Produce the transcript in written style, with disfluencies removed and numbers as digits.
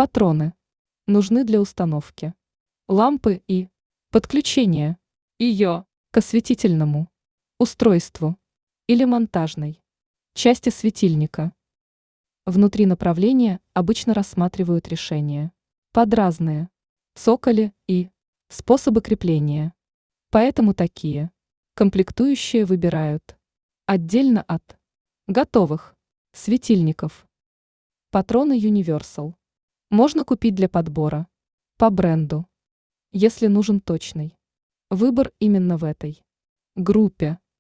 Патроны нужны для установки лампы и подключения ее к осветительному устройству или монтажной части светильника. Внутри направления обычно рассматривают решения под разные цоколи и способы крепления. Поэтому такие комплектующие выбирают отдельно от готовых светильников. Патроны Universal можно купить для подбора по бренду, если нужен точный выбор именно в этой группе.